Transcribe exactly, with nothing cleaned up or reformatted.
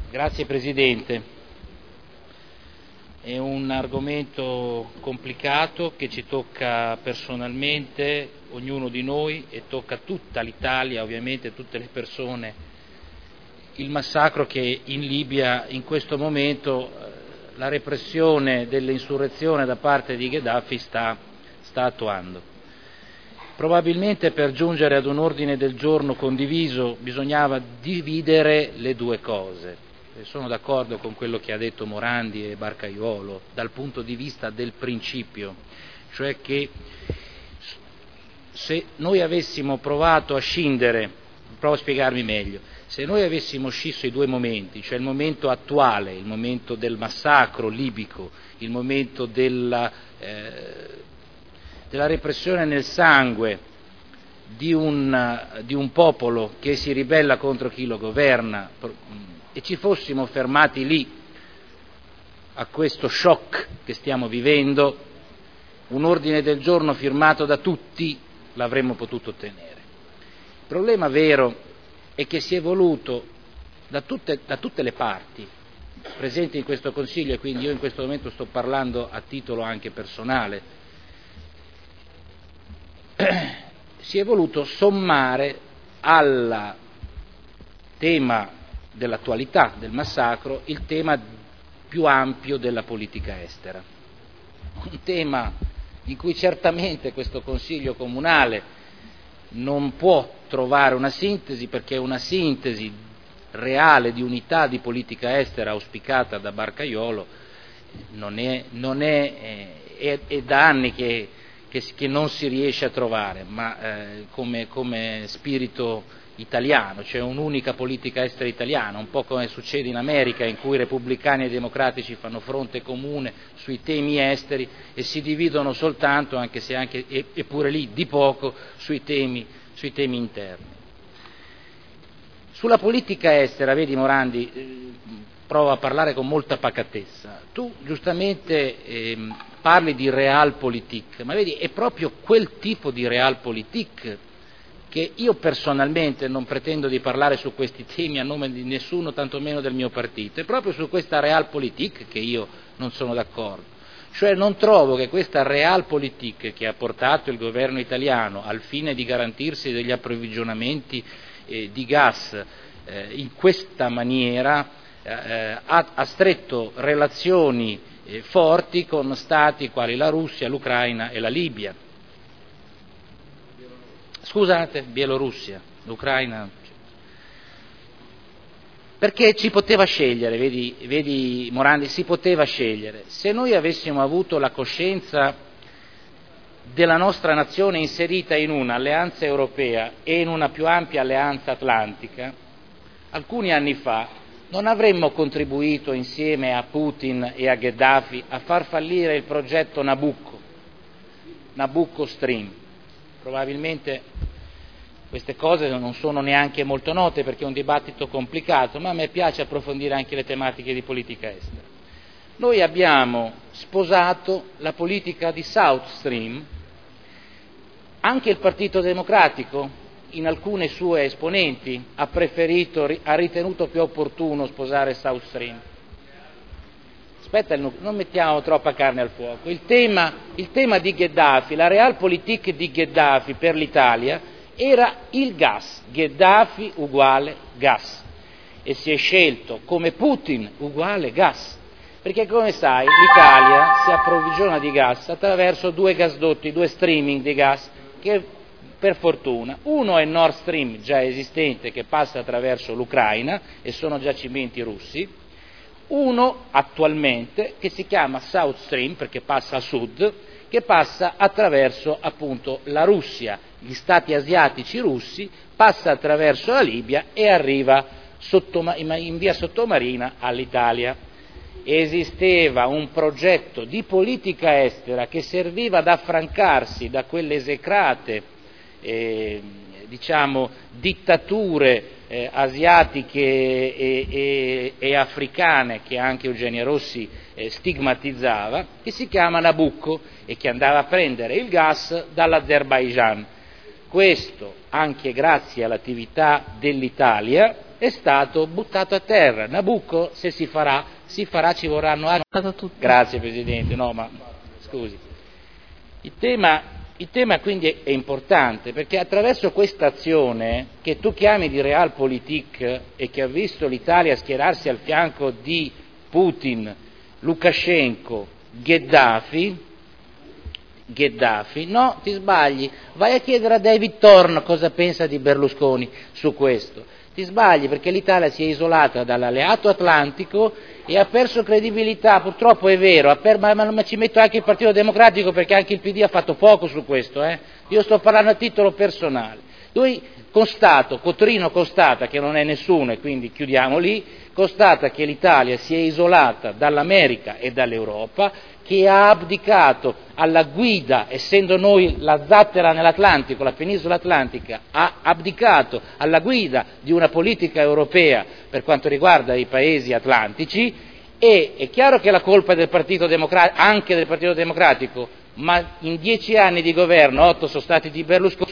Grazie Presidente. È un argomento complicato che ci tocca personalmente, ognuno di noi, e tocca tutta l'Italia, ovviamente tutte le persone. Il massacro che in Libia in questo momento, la repressione dell'insurrezione da parte di Gheddafi sta, sta attuando. Probabilmente per giungere ad un ordine del giorno condiviso bisognava dividere le due cose. E sono d'accordo con quello che ha detto Morandi e Barcaiuolo dal punto di vista del principio, cioè che se noi avessimo provato a scindere, provo a spiegarmi meglio, se noi avessimo scisso i due momenti, cioè il momento attuale, il momento del massacro libico, il momento della, eh, della repressione nel sangue di un, di un popolo che si ribella contro chi lo governa, e ci fossimo fermati lì a questo shock che stiamo vivendo, un ordine del giorno firmato da tutti l'avremmo potuto ottenere. Il problema vero è che si è voluto da tutte, da tutte le parti presenti in questo Consiglio, e quindi io in questo momento sto parlando a titolo anche personale, si è voluto sommare al tema dell'attualità del massacro il tema più ampio della politica estera, un tema in cui certamente questo Consiglio comunale non può trovare una sintesi, perché è una sintesi reale di unità di politica estera auspicata da Barcaiuolo non è, non è, è, è da anni che, che, che non si riesce a trovare, ma eh, come, come spirito italiano, cioè un'unica politica estera italiana, un po' come succede in America, in cui repubblicani e democratici fanno fronte comune sui temi esteri e si dividono soltanto, anche se anche, eppure lì di poco, sui temi, sui temi interni. Sulla politica estera, vedi Morandi, eh, provo a parlare con molta pacatezza, tu giustamente eh, parli di realpolitik, ma vedi è proprio quel tipo di realpolitik che io personalmente non pretendo di parlare su questi temi a nome di nessuno, tantomeno del mio partito, è proprio su questa realpolitik che io non sono d'accordo. Cioè non trovo che questa realpolitik che ha portato il governo italiano al fine di garantirsi degli approvvigionamenti eh, di gas eh, in questa maniera eh, ha, ha stretto relazioni eh, forti con stati quali la Russia, l'Ucraina e la Libia. Scusate, Bielorussia, l'Ucraina, perché ci poteva scegliere, vedi, vedi Morandi, si poteva scegliere. Se noi avessimo avuto la coscienza della nostra nazione inserita in un'alleanza europea e in una più ampia alleanza atlantica, alcuni anni fa non avremmo contribuito insieme a Putin e a Gheddafi a far fallire il progetto Nabucco, Nabucco Stream. Probabilmente queste cose non sono neanche molto note perché è un dibattito complicato, ma a me piace approfondire anche le tematiche di politica estera. Noi abbiamo sposato la politica di South Stream, anche il Partito Democratico in alcune sue esponenti ha preferito, ha ritenuto più opportuno sposare South Stream. Aspetta, non mettiamo troppa carne al fuoco. Il tema, il tema di Gheddafi, la realpolitik di Gheddafi per l'Italia era il gas, Gheddafi uguale gas, e si è scelto come Putin uguale gas, perché come sai l'Italia si approvvigiona di gas attraverso due gasdotti, due streaming di gas, che per fortuna, uno è Nord Stream già esistente che passa attraverso l'Ucraina e sono giacimenti russi, uno attualmente che si chiama South Stream perché passa a sud, che passa attraverso appunto la Russia, gli stati asiatici russi, passa attraverso la Libia e arriva sottoma- in via sottomarina all'Italia. Esisteva un progetto di politica estera che serviva ad affrancarsi da quelle esecrate eh, diciamo dittature eh, asiatiche e, e, e africane che anche Eugenia Rossi eh, stigmatizzava, che si chiama Nabucco e che andava a prendere il gas dall'Azerbaigian. Questo anche grazie all'attività dell'Italia è stato buttato a terra. Nabucco, se si farà, si farà, ci vorranno anni. Grazie Presidente, no ma scusi. Il tema, il tema quindi è, è importante, perché attraverso questa azione, che tu chiami di realpolitik e che ha visto l'Italia schierarsi al fianco di Putin, Lukashenko, Gheddafi, Gheddafi, no, ti sbagli, vai a chiedere a David Thorne cosa pensa di Berlusconi su questo, ti sbagli perché l'Italia si è isolata dall'alleato atlantico e ha perso credibilità, purtroppo è vero, per, ma, ma ci metto anche il Partito Democratico perché anche il P D ha fatto poco su questo, eh? Io sto parlando a titolo personale. Lui constato, Cotrino constata che non è nessuno e quindi chiudiamo lì, constata che l'Italia si è isolata dall'America e dall'Europa, che ha abdicato alla guida, essendo noi la zattera nell'Atlantico, la penisola atlantica, ha abdicato alla guida di una politica europea per quanto riguarda i paesi atlantici, e è chiaro che la colpa è del Partito Democratico, anche del Partito Democratico, ma in dieci anni di governo, otto sono stati di Berlusconi,